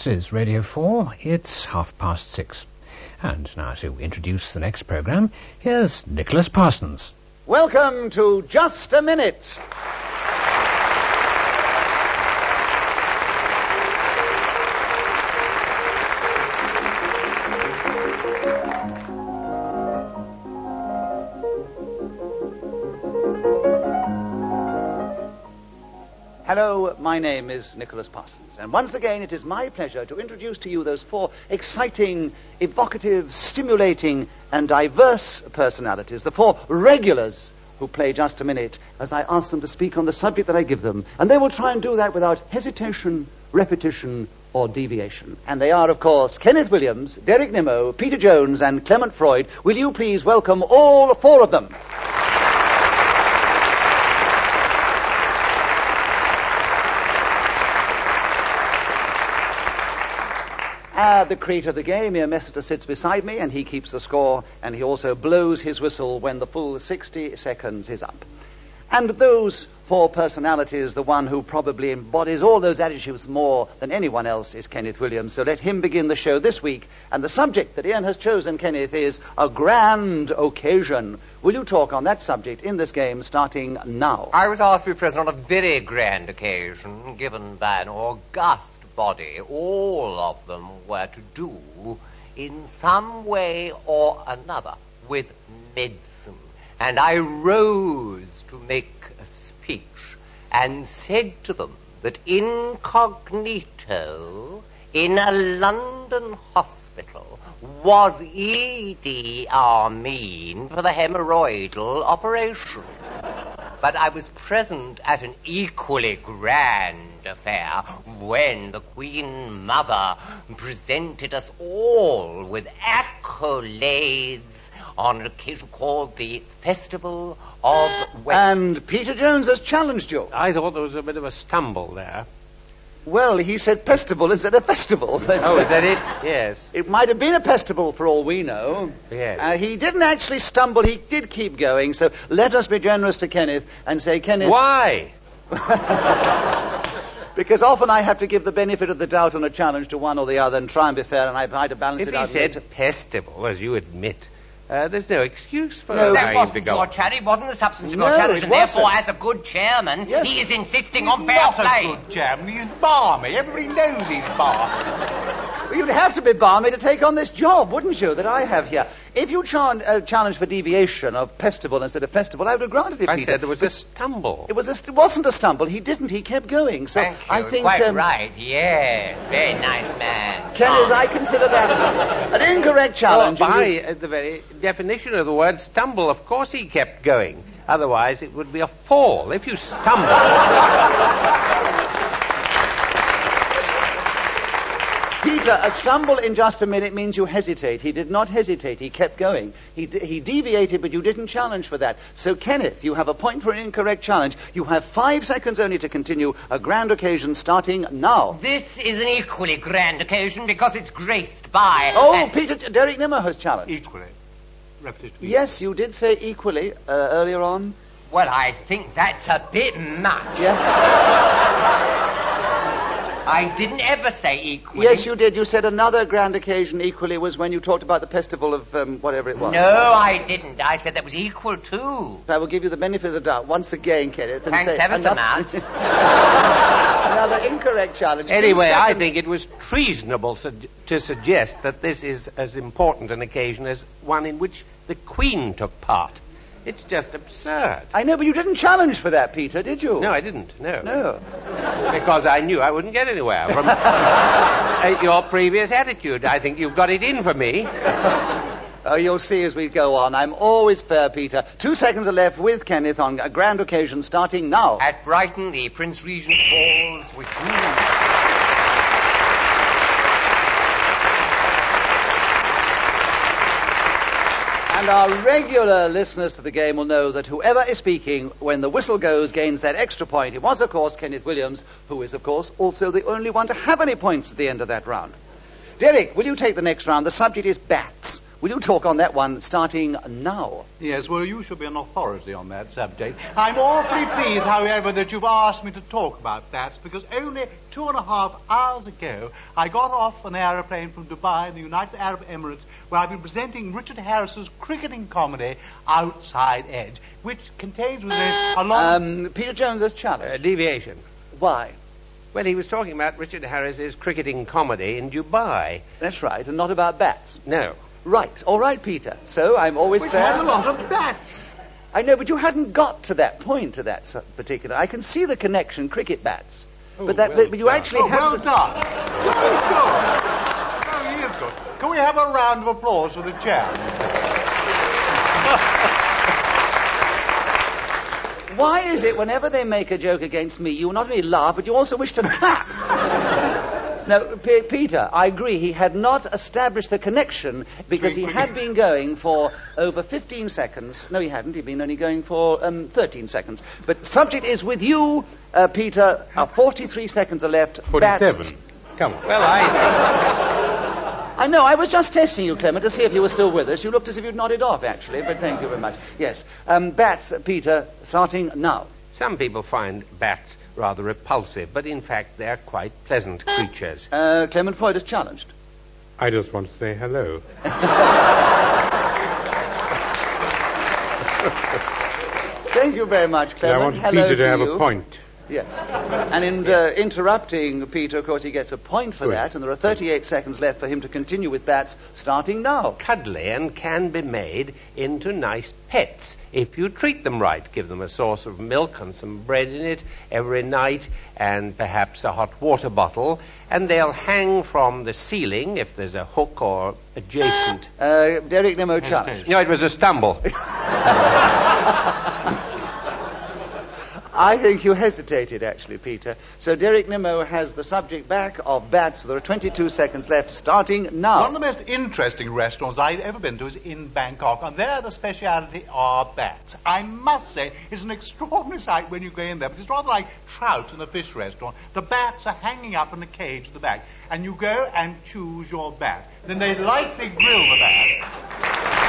This is Radio 4. It's 6:30. And now to introduce the next programme, here's Nicholas Parsons. Welcome to Just a Minute. Hello, my name is Nicholas Parsons, and once again it is my pleasure to introduce to you those four exciting, evocative, stimulating, and diverse personalities, the four regulars who play Just a Minute, as I ask them to speak on the subject that I give them, and they will try and do that without hesitation, repetition, or deviation. And they are, of course, Kenneth Williams, Derek Nimmo, Peter Jones, and Clement Freud. Will you please welcome all four of them? The creator of the game, Ian Messiter, sits beside me, and he keeps the score, and he also blows his whistle when the full 60 seconds is up. And those four personalities, the one who probably embodies all those attitudes more than anyone else is Kenneth Williams. So let him begin the show this week. And the subject that Ian has chosen, Kenneth, is a grand occasion. Will you talk on that subject in this game starting now? I was asked to be present on a very grand occasion given by an august body. All of them were to do in some way or another with medicine. And I rose to make a speech and said to them that incognito in a London hospital was E.D. Armin for the hemorrhoidal operation. But I was present at an equally grand affair when the Queen Mother presented us all with accolades on an occasion called the Festival of And Peter Jones has challenged you. I thought there was a bit of a stumble there. Well, he said pestival instead of festival. Oh, is that it? Yes. It might have been a pestival for all we know. Yes. He didn't actually stumble. He did keep going. So let us be generous to Kenneth and say, Kenneth... Why? Because often I have to give the benefit of the doubt on a challenge to one or the other and try and be fair, and I try to balance it out. If he said pestival, as you admit, there's no excuse for that wasn't your challenge. It wasn't the substance of your challenge, and therefore, as a good chairman, he is insisting on fair play. Not a good chairman. He's balmy. Everybody knows he's balmy. Well, you'd have to be balmy to take on this job, wouldn't you, that I have here? If you challenge for deviation of pestival instead of festival, I would have granted it, I Peter. said there was a stumble. It wasn't a stumble. He didn't. He kept going. So Thank you. I think Quite right. Yes. Very nice man. Kenneth, I consider that an incorrect challenge. Well, by the very definition of the word stumble, of course he kept going. Otherwise, it would be a fall. If you stumble... Peter, a stumble in Just a Minute means you hesitate. He did not hesitate. He kept going. He deviated, but you didn't challenge for that. So, Kenneth, you have a point for an incorrect challenge. You have 5 seconds only to continue a grand occasion starting now. This is an equally grand occasion because it's graced by... Oh, Peter, Derek Nimmo has challenged. Equally. Repetitive. Yes, you did say equally earlier on. Well, I think that's a bit much. Yes. I didn't ever say equally. Yes, you did. You said another grand occasion equally was when you talked about the festival of whatever it was. No, I didn't. I said that was equal too. I will give you the benefit of the doubt once again, Kenneth. And Thanks say ever so much. Another incorrect challenge. Anyway, I think it was treasonable to suggest that this is as important an occasion as one in which the Queen took part. It's just absurd. I know, but you didn't challenge for that, Peter, did you? No, I didn't. No. Because I knew I wouldn't get anywhere from your previous attitude. I think you've got it in for me. Oh, you'll see as we go on. I'm always fair, Peter. 2 seconds are left with Kenneth on a grand occasion starting now. At Brighton, the Prince Regent falls with you. And our regular listeners to the game will know that whoever is speaking when the whistle goes gains that extra point. It was, of course, Kenneth Williams, who is, of course, also the only one to have any points at the end of that round. Derek, will you take the next round? The subject is bats. will you talk on that one starting now? Yes, well, you should be an authority on that subject. I'm awfully pleased, however, that you've asked me to talk about bats, because only 2.5 hours ago, I got off an aeroplane from Dubai in the United Arab Emirates, where I've been presenting Richard Harris's cricketing comedy, Outside Edge, which contains within it a lot... Peter Jones has challenged. Deviation. Why? Well, he was talking about Richard Harris's cricketing comedy in Dubai. That's right, and not about bats. No. Right, all right, Peter. So I'm always Which fair. has a lot of bats. I know, but you hadn't got to that point, to that particular... I can see the connection, cricket bats. But you actually Oh, have... well done. Very good. Oh, he is good. Can we have a round of applause for the chap? Why is it whenever they make a joke against me, you not only laugh, but you also wish to clap? No, Peter, I agree. He had not established the connection because he had been going for over 15 seconds. No, he hadn't. He'd been only going for 13 seconds. But the subject is with you, Peter. 43 seconds are left. 47. Bats. Come on. Well, I know. I was just testing you, Clement, to see if you were still with us. You looked as if you'd nodded off, actually, but thank you very much. Yes. Bats, Peter, starting now. some people find bats rather repulsive, but in fact they're quite pleasant creatures. Clement Freud is challenged. I just want to say hello. Thank you very much, Clement. I want Hello Peter to have you. a point. Yes. And in interrupting Peter, of course, he gets a point for Good. that, and there are 38 seconds left for him to continue with bats, starting now. Cuddly and can be made into nice pets if you treat them right. Give them a sauce of milk and some bread in it every night, and perhaps a hot water bottle, and they'll hang from the ceiling if there's a hook or adjacent. Derek Nimmo challenged. No, it was a stumble. I think you hesitated, actually, Peter. So Derek Nimmo has the subject back of bats. There are 22 seconds left, starting now. One of the most interesting restaurants I've ever been to is in Bangkok, and there the speciality are bats. I must say, it's an extraordinary sight when you go in there, but it's rather like trout in a fish restaurant. The bats are hanging up in a cage at the back, and you go and choose your bat. Then they lightly grill the bat.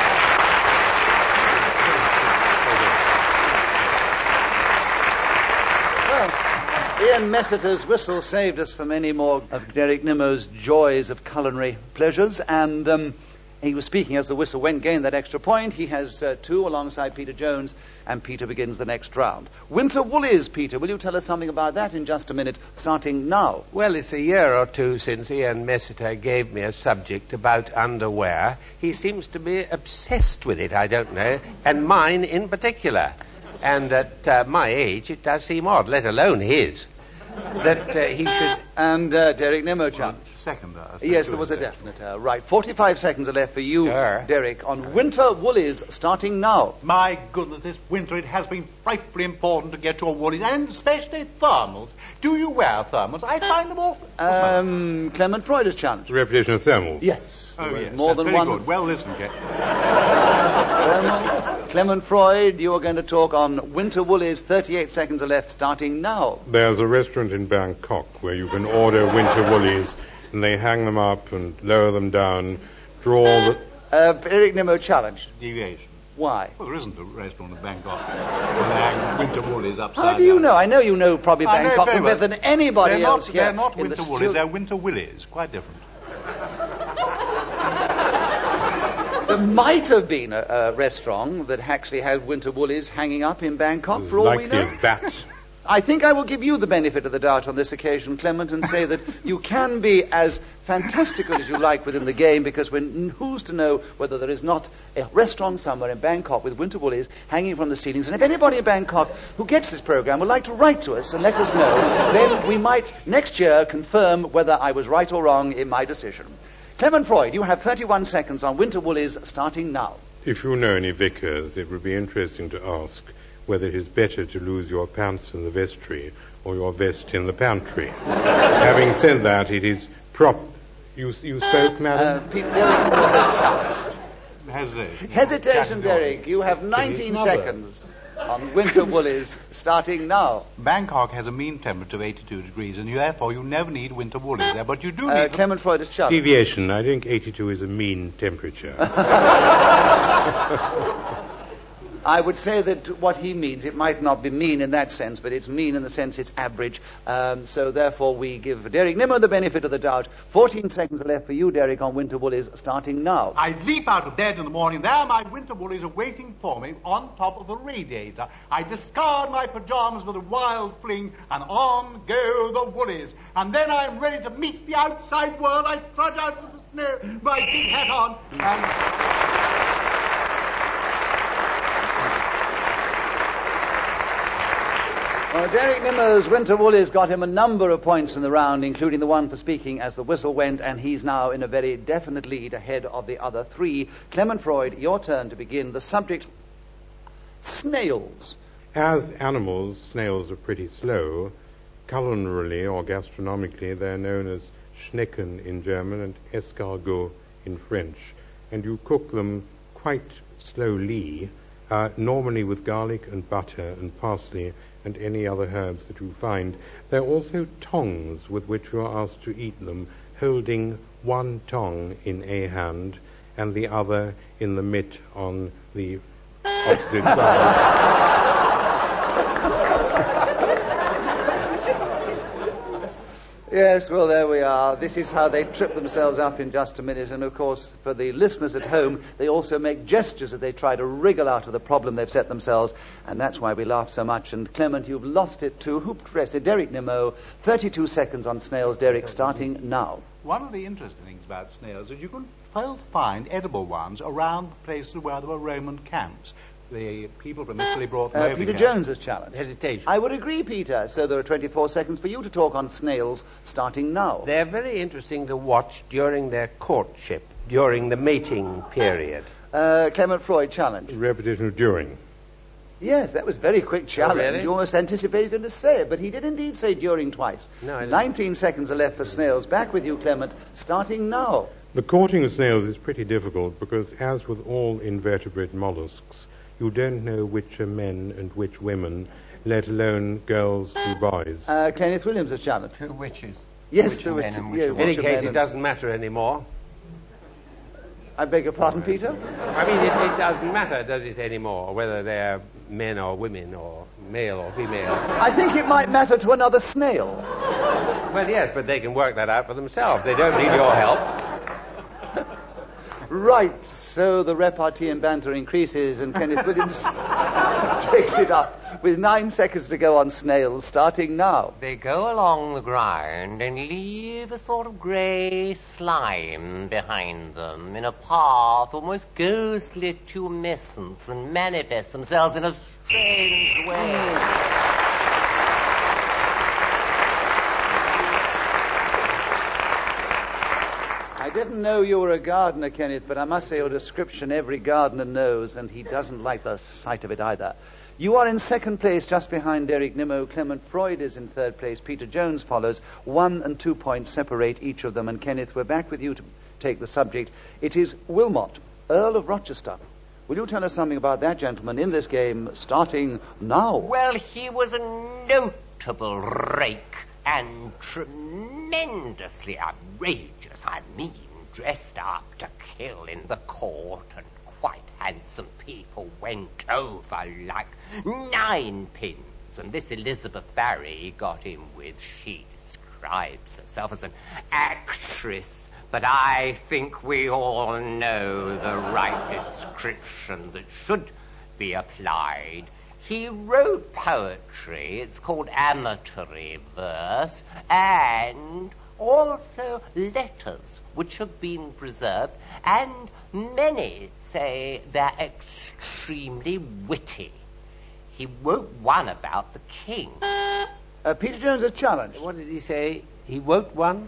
Ian Messiter's whistle saved us from any more of Derek Nimmo's joys of culinary pleasures, and he was speaking as the whistle went, gained that extra point. He has 2 alongside Peter Jones, and Peter begins the next round. Winter Woolies, Peter, will you tell us something about that in just a minute, starting now? Well, it's a year or two since Ian Messiter gave me a subject about underwear. He seems to be obsessed with it, I don't know, and mine in particular. And at my age, it does seem odd, let alone his, that he should... And Derek Nimmo challenged. Second. Yes, there was a definite. Right, 45 seconds are left for you, Derek, on Winter Woolies, starting now. My goodness, this winter it has been frightfully important to get your woolies, and especially thermals. Do you wear thermals? I find them awful. Clement Freud is challenged. The reputation of thermals. Yes. Oh, yes. More than very one. Good. Well listened, Kate. Clement Freud, you are going to talk on Winter Woolies. 38 seconds are left, starting now. There's a restaurant in Bangkok where you can order winter woolies, and they hang them up and lower them down, draw the... Eric Nimmo challenged. Deviation. Why? Well, there isn't a restaurant in Bangkok where they hang winter woolies upside How do you down. know? I know you know probably I know Bangkok very better well. than anybody They're else not, here. They're not in winter the woolies, they're winter willies. Quite different. There might have been a restaurant that actually had winter woolies hanging up in Bangkok, for all we Likely know. as bats. I think I will give you the benefit of the doubt on this occasion, Clement, and say that you can be as fantastical as you like within the game, because who's to know whether there is not a restaurant somewhere in Bangkok with winter woolies hanging from the ceilings. And if anybody in Bangkok who gets this program would like to write to us and let us know, then we might next year confirm whether I was right or wrong in my decision. Clement Freud, you have 31 seconds on winter woolies, starting now. If you know any vicars, it would be interesting to ask whether it is better to lose your pants in the vestry or your vest in the pantry. Having said that, it is You spoke, madam? Derek has challenged. Hesitation. Hesitation, Derek. You have 19 seconds. on Winter Woolies, starting now. Bangkok has a mean temperature of 82 degrees, and therefore you never need winter woolies there, but you do need... Clement Freud is challenged. Deviation. I think 82 is a mean temperature. I would say that what he means, it might not be mean in that sense, but it's mean in the sense it's average. So therefore we give Derek Nimmo the benefit of the doubt. 14 seconds are left for you, Derek, on Winter Woolies, starting now. I leap out of bed in the morning. There my winter woolies are waiting for me on top of a radiator. I discard my pajamas with a wild fling, and on go the woolies. And then I'm ready to meet the outside world. I trudge out of the snow, my big hat on, and... Well, Derek Nimmo's Winter Woolies got him a number of points in the round, including the one for speaking as the whistle went, and he's now in a very definite lead ahead of the other three. Clement Freud, your turn to begin. The subject, snails. As animals, snails are pretty slow. Culinarily or gastronomically, they're known as Schnecken in German and escargot in French. And you cook them quite slowly, normally with garlic and butter and parsley and any other herbs that you find. There are also tongs with which you are asked to eat them, holding one tong in a hand and the other in the mitt on the opposite side. Yes, well, there we are. This is how they trip themselves up in just a minute. And, of course, for the listeners at home, they also make gestures as they try to wriggle out of the problem they've set themselves. And that's why we laugh so much. And, Clement, you've lost it to Derek Nimmo. 32 seconds on snails, Derek, starting now. One of the interesting things about snails is you can find edible ones around the places where there were Roman camps. The people from Italy brought them over Peter here. Jones has challenged. Hesitation. I would agree, Peter. So there are 24 seconds for you to talk on snails, starting now. They're very interesting to watch during their courtship, during the mating period. Clement Freud challenge. Repetition of during. Yes, that was very quick challenge. really? You almost anticipated him to say it, but he did indeed say during twice. No, I didn't. 19 seconds are left for snails. Back with you, Clement, starting now. The courting of snails is pretty difficult because, as with all invertebrate mollusks, you don't know which are men and which women, let alone girls and boys. Kenneth Williams has challenged. Two witches. Yes, Which the men witch- and which yeah, women. In which any are case, men it and- doesn't matter anymore. I beg your pardon, Peter? I mean, it doesn't matter, does it, anymore, whether they're men or women or male or female? I think it might matter to another snail. Well, yes, but they can work that out for themselves. They don't need your help. Right, so the repartee and banter increases, and Kenneth Williams takes it up with 9 seconds to go on snails, starting now. They go along the ground and leave a sort of grey slime behind them in a path almost ghostly tumescence and manifest themselves in a strange way. I didn't know you were a gardener, Kenneth, but I must say your description every gardener knows, and he doesn't like the sight of it either. You are in second place, just behind Derek Nimmo. Clement Freud is in third place. Peter Jones follows. 1 and 2 points separate each of them. And Kenneth, we're back with you to take the subject. It is Wilmot, Earl of Rochester. Will you tell us something about that gentleman in this game, starting now? Well, he was a notable rake and tremendously outrageous. I mean, dressed up to kill in the court, and quite handsome people went over like 9 pins. And this Elizabeth Barry got him with. She describes herself as an actress, but I think we all know the right description that should be applied. He wrote poetry, it's called amatory verse, and also letters which have been preserved, and many say they're extremely witty. He wrote one about the king. Peter Jones has challenged. What did he say? He wrote one?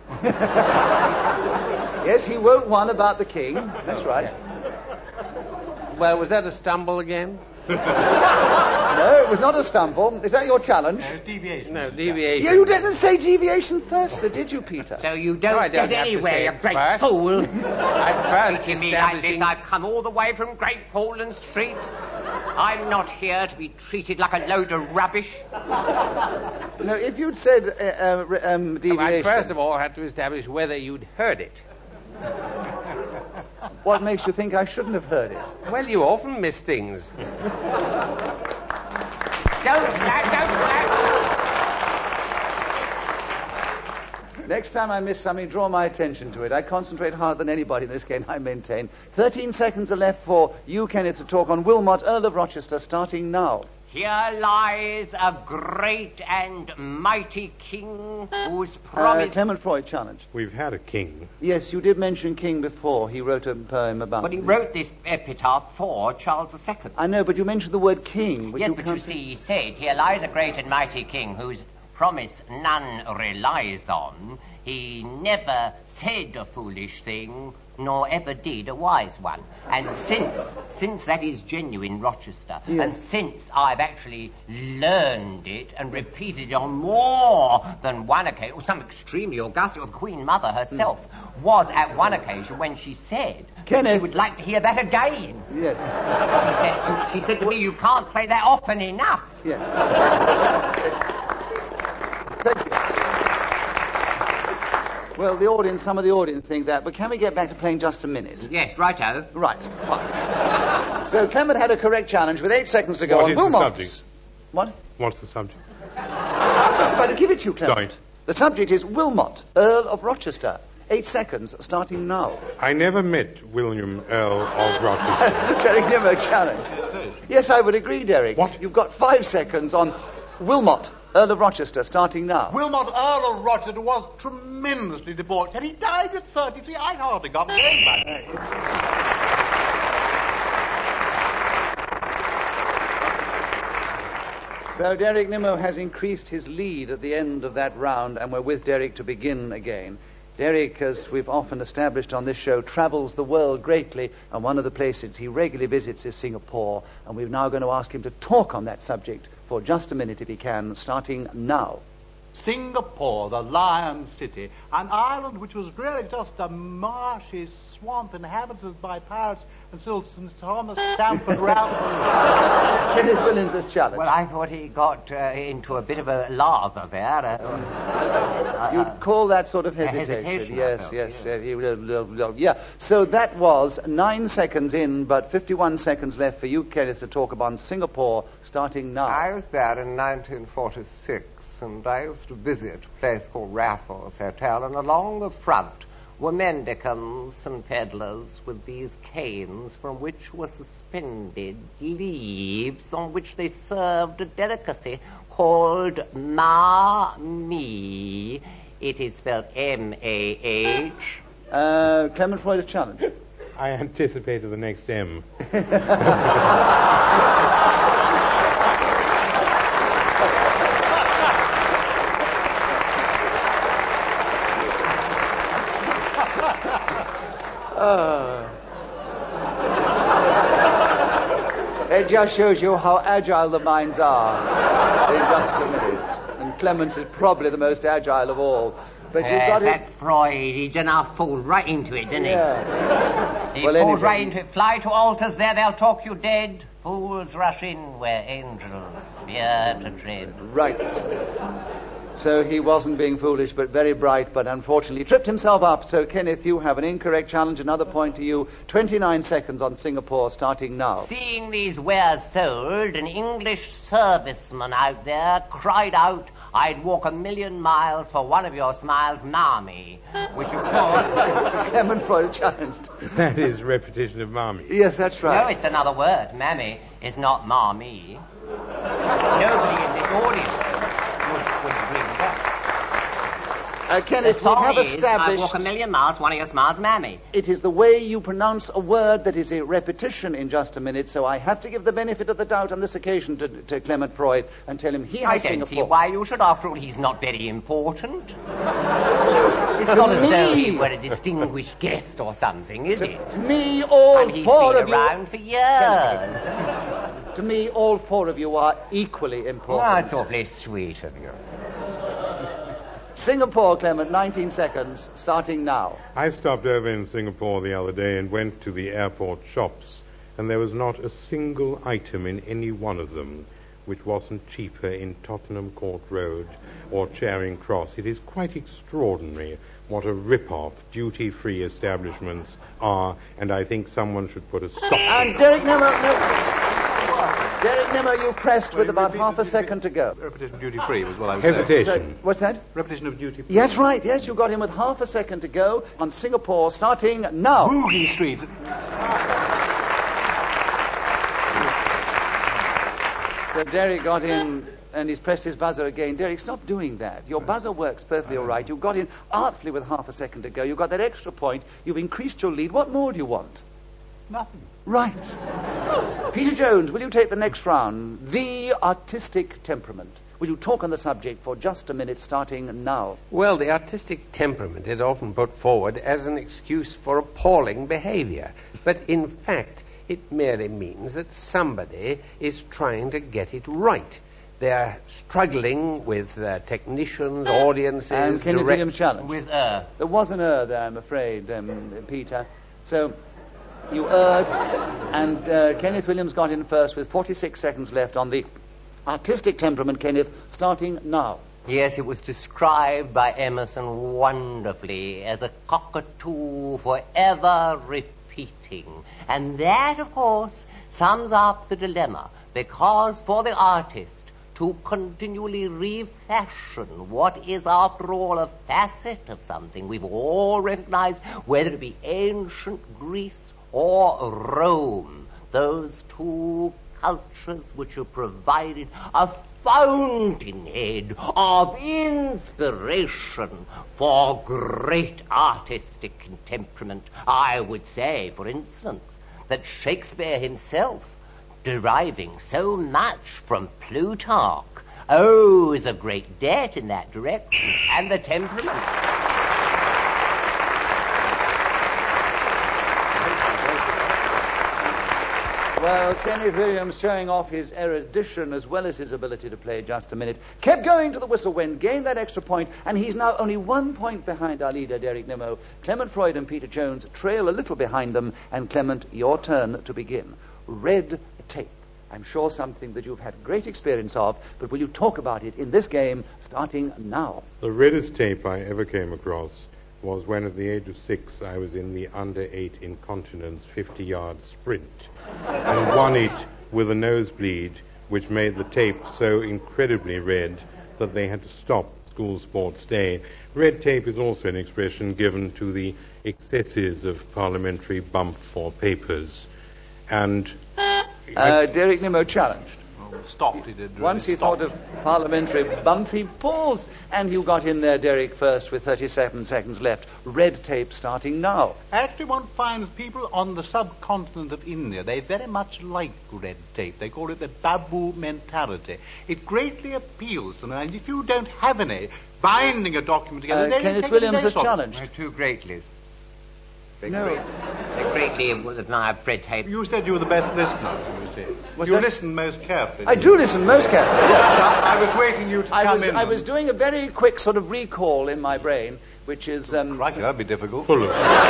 Yes, he wrote one about the king. That's right. Well, was that a stumble again? No, it was not a stumble. Is that your challenge? Deviation. No, deviation. You didn't say deviation first, did you, Peter? So you No, don't I don't get have to anywhere, say you it great first. fool. I first Treating me like this, establishing... I've come all the way from Great Portland Street. I'm not here to be treated like a load of rubbish. No, if you'd said deviation... I first of all had to establish whether you'd heard it. What makes you think I shouldn't have heard it? Well, you often miss things. Don't clap. Next time I miss something, draw my attention to it. I concentrate harder than anybody in this game, I maintain. 13 seconds are left for you, Kenneth, to talk on Wilmot, Earl of Rochester, starting now. Here lies a great and mighty king whose promise... Clement Freud, challenge. We've had a king. Yes, you did mention king before. He wrote a poem about... But he wrote this epitaph for Charles II. I know, but you mentioned the word king. Yes, but you see, he said, here lies a great and mighty king whose promise none relies on. He never said a foolish thing, nor ever did a wise one. And since that is genuine Rochester, yes, and since I've actually learned it and repeated it on more than one occasion, or some extremely august, or the Queen Mother herself was at one occasion when she said Kenneth, she would like to hear that again. Yes. She said to me, you can't say that often enough. Yes. Thank you. Well, some of the audience think that, but can we get back to playing just a minute? Yes, righto. Right, fine. So Clement had a correct challenge with 8 seconds to go. What is the subject? What? What's the subject? I'm just about to give it to you, Clement. Sorry. The subject is Wilmot, Earl of Rochester. 8 seconds, starting now. I never met William Earl of Rochester. Derek Nimmo, challenge. Yes, I would agree, Derek. What? You've got 5 seconds on Wilmot, Earl of Rochester, starting now. Wilmot, Earl of Rochester, was tremendously debauched, and he died at 33. I'd hardly got going back. So Derek Nimmo has increased his lead at the end of that round, and we're with Derek to begin again. Derek, as we've often established on this show, travels the world greatly, and one of the places he regularly visits is Singapore, and we're now going to ask him to talk on that subject for just a minute if he can, starting now. Singapore, the Lion City, an island which was really just a marshy swamp inhabited by pirates until St. Thomas Stamford Raffles. Kenneth Williams has challenged. Well, I thought he got into a bit of a lather there. You'd call that sort of hesitation. Yes. Yeah. So that was 9 seconds in, but 51 seconds left for you, Kenneth, to talk about Singapore, starting now. I was there in 1946. And I used to visit a place called Raffles Hotel, and along the front were mendicants and peddlers with these canes from which were suspended leaves on which they served a delicacy called ma-mee. It is spelled M-A-H. Clement Freud, a challenge. I anticipated the next M. It just shows you how agile the minds are in just a minute. And Clements is probably the most agile of all. But you've got that Freud, he just now falls right into it, didn't he? Yeah. He falls right into it. Fly to altars, there they'll talk you dead. Fools rush in where angels fear to tread. Right. So he wasn't being foolish, but very bright, but unfortunately tripped himself up. So, Kenneth, you have an incorrect challenge. Another point to you. 29 seconds on Singapore, starting now. Seeing these wares sold, an English serviceman out there cried out, I'd walk 1,000,000 miles for one of your smiles, Marmee. Which, of course... Clement Freud challenged. That is repetition of Marmee. Yes, that's right. No, it's another word. Mammy is not Marmee. Nobody in this audience would agree with that. Kenneth, we have established... I walk 1,000,000 miles, one of your smiles, Mammy. It is the way you pronounce a word that is a repetition in just a minute, so I have to give the benefit of the doubt on this occasion to Clement Freud and tell him he has Singapore. I don't see why you should. After all, he's not very important. It's not as though he were a distinguished guest or something, is it? Me, all and he's four been of you... around for years. To me, all four of you are equally important. Oh, it's awfully sweet of you. Singapore, Clement, 19 seconds, starting now. I stopped over in Singapore the other day and went to the airport shops, and there was not a single item in any one of them which wasn't cheaper in Tottenham Court Road or Charing Cross. It is quite extraordinary what a rip-off duty-free establishments are, and I think someone should put a stop. And Derek Nimmo, you pressed with about half a second to go. Repetition of duty-free was what I was Hesitation. saying. So, what's that? Repetition of duty-free. Yes, right. Yes, you got him with half a second to go on Singapore, starting now. Boogie Street. So Derek got in, and he's pressed his buzzer again. Derek, stop doing that. Your buzzer works perfectly all right. You got in artfully with half a second to go. You got that extra point. You've increased your lead. What more do you want? Nothing. Right. Peter Jones, will you take the next round? The artistic temperament. Will you talk on the subject for just a minute, starting now? Well, the artistic temperament is often put forward as an excuse for appalling behavior. But in fact, it merely means that somebody is trying to get it right. They're struggling with technicians, audiences... And Kenneth Williams challenge. With There was an there, I'm afraid, Peter. So you erred, and Kenneth Williams got in first with 46 seconds left on the artistic temperament, Kenneth, starting now. Yes, it was described by Emerson wonderfully as a cockatoo forever repeating. And that, of course, sums up the dilemma, because for the artist to continually refashion what is, after all, a facet of something we've all recognized, whether it be ancient Greece or Rome, those two cultures which have provided a fountainhead of inspiration for great artistic temperament. I would say, for instance, that Shakespeare himself, deriving so much from Plutarch, owes a great debt in that direction, and the temperament. Well, Kenneth Williams, showing off his erudition as well as his ability to play just a minute, kept going to the whistle when, gained that extra point, and he's now only 1 point behind our leader, Derek Nimmo. Clement Freud and Peter Jones trail a little behind them, and Clement, your turn to begin. Red tape. I'm sure something that you've had great experience of, but will you talk about it in this game, starting now? The reddest tape I ever came across was when at the age of 6 I was in the under-8 incontinence 50-yard sprint and won it with a nosebleed, which made the tape so incredibly red that they had to stop school sports day. Red tape is also an expression given to the excesses of parliamentary bump for papers. And Derek Nimmo challenged. Stopped, he did. Really Once he stopped. thought of parliamentary bump, he paused, and you got in there, Derek, first with 37 seconds left. Red tape starting now. Actually, one finds people on the subcontinent of India, they very much like red tape. They call it the Babu mentality. It greatly appeals to them, and if you don't have any, binding a document together, they Kenneth take Williams a has place off. challenged. My two greatlies. They Greatly admire red tape. You said you were the best listener, you see. What's You that? listen most carefully. I do listen most carefully. Yes, I was waiting you to come in. I was doing a very quick sort of recall in my brain, which is... Crikey, that'd be difficult. full of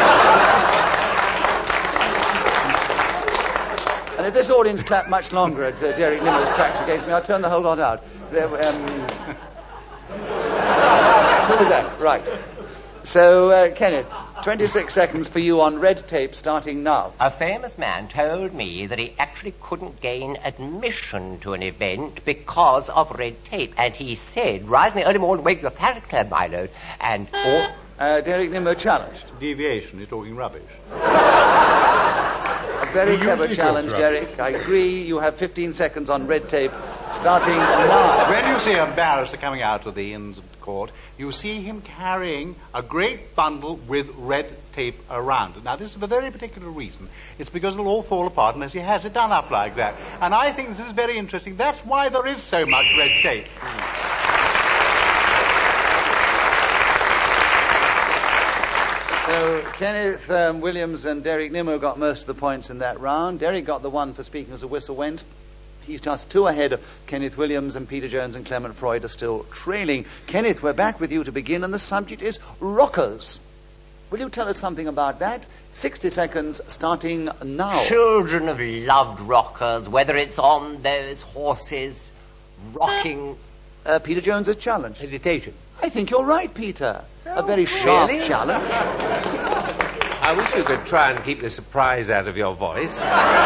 And if this audience clapped much longer at Derek Nimmo's cracks against me, I'll turn the whole lot out. What was that? Right. So, Kenneth, 26 seconds for you on red tape starting now. A famous man told me that he actually couldn't gain admission to an event because of red tape. And he said, rise in the early morning, wake the Claret Club, my lord, and all... Derek Nimmo challenged. Deviation, you're talking rubbish. A very clever usually challenge, talks Derek. I agree. You have 15 seconds on red tape starting now. When you see a barrister coming out of the Inns of Court, you see him carrying a great bundle with red tape around it. Now, this is for a very particular reason. It's because it'll all fall apart unless he has it done up like that. And I think this is very interesting. That's why there is so much red tape. So Kenneth Williams and Derek Nimmo got most of the points in that round. Derek got the one for speaking as a whistle went. He's just 2 ahead of Kenneth Williams, and Peter Jones and Clement Freud are still trailing. Kenneth, we're back with you to begin, and the subject is rockers. Will you tell us something about that? 60 seconds starting now. Children have loved rockers, whether it's on those horses rocking. Peter Jones's challenge. Hesitation. I think you're right, Peter. A very sharp really? challenge. I wish you could try and keep the surprise out of your voice.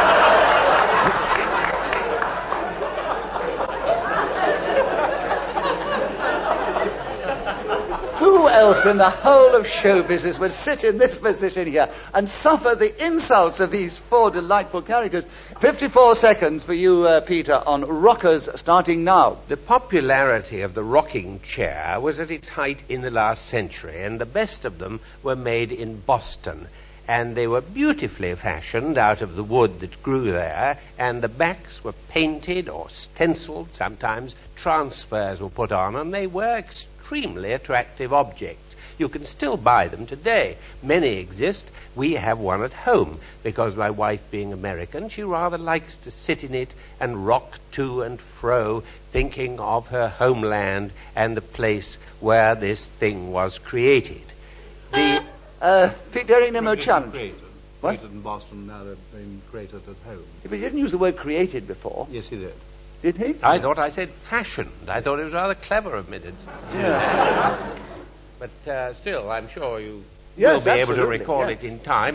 Who else in the whole of show business would sit in this position here and suffer the insults of these four delightful characters? 54 seconds for you, Peter, on rockers starting now. The popularity of the rocking chair was at its height in the last century, and the best of them were made in Boston. And they were beautifully fashioned out of the wood that grew there, and the backs were painted or stenciled. Sometimes transfers were put on, and they were extremely attractive objects. You can still buy them today. Many exist. We have one at home because my wife, being American, she rather likes to sit in it and rock to and fro, thinking of her homeland and the place where this thing was created. The Derek Nimmo challenge. What? Created in Boston, now they've been created at home. If he didn't use the word created before. Yes, he did. Did he? I thought I said fashioned. I thought it was rather clever omitted. Yeah. But still, I'm sure you Yes, will be able to absolutely, recall yes. it in time.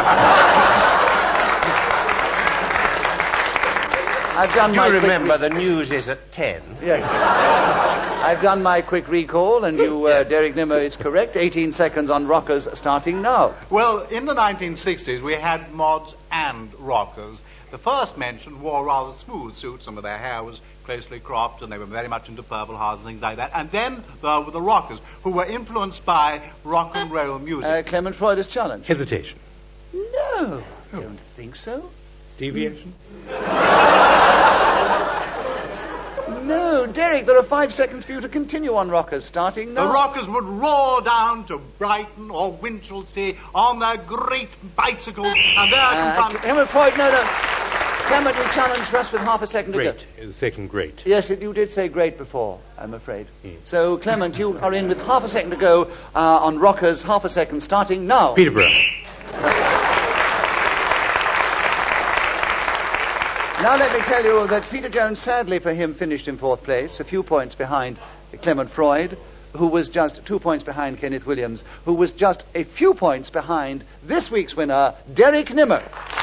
I've done Do my you quick remember the news is at 10? Yes. I've done my quick recall, and you, Derek Nimmo, is correct. 18 seconds on rockers starting now. Well, in the 1960s, we had mods and rockers. The first mentioned wore rather smooth suits. Some of their hair was closely cropped, and they were very much into Purple Hearts and things like that. And then there were the rockers, who were influenced by rock and roll music. Clement Freud's challenge. Hesitation. No, I don't think so. Deviation. No, Derek, there are 5 seconds for you to continue on rockers starting now. The rockers would roar down to Brighton or Winchelsea on their great bicycles, and there confront... Clement Freud, no. Clement, you challenged us with half a second to go. Great. The second great. Yes, you did say great before, I'm afraid. Yes. So, Clement, you are in with half a second to go on rockers, half a second starting now. Peterborough. Now let me tell you that Peter Jones, sadly for him, finished in 4th place, a few points behind Clement Freud, who was just 2 points behind Kenneth Williams, who was just a few points behind this week's winner, Derek Nimmo.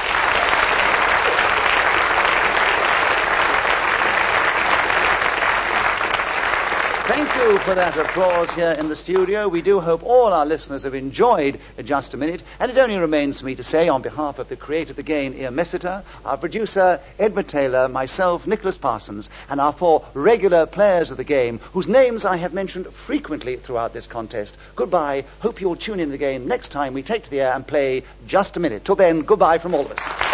Thank you for that applause here in the studio. We do hope all our listeners have enjoyed Just a Minute. And it only remains for me to say, on behalf of the creator of the game, Ian Messiter, our producer, Edward Taylor, myself, Nicholas Parsons, and our 4 regular players of the game, whose names I have mentioned frequently throughout this contest. Goodbye. Hope you'll tune in again next time we take to the air and play Just a Minute. Till then, goodbye from all of us.